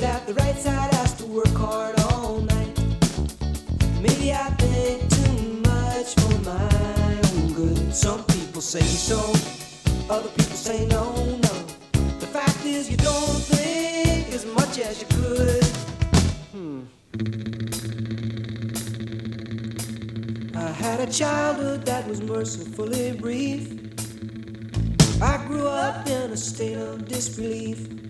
that the right side has to work hard all night. Maybe I think too much for my own good. Some people say so, other people say no, no. The fact is you don't think as much as you could. I had a childhood that was mercifully brief. I grew up in a state of disbelief.